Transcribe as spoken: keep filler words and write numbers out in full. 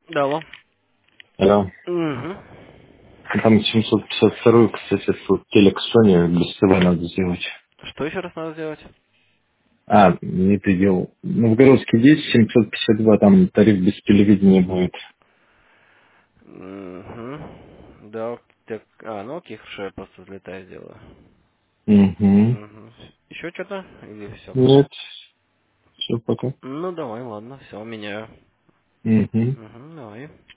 Да, алло. Да. Угу. Там семьсот пятьдесят два, кстати, тут телек Sony без ТВ надо сделать. Что еще раз надо сделать? А, не ты делал. Новгородский десять, семьсот пятьдесят два, там тариф без телевидения будет. Угу. Да, так, а, ну окей, хорошо, я просто взлетаю сделаю. Угу. Угу. Еще что-то? Или все пока? Нет, все пока. Ну давай, ладно, все, меняю. Угу. Угу, давай.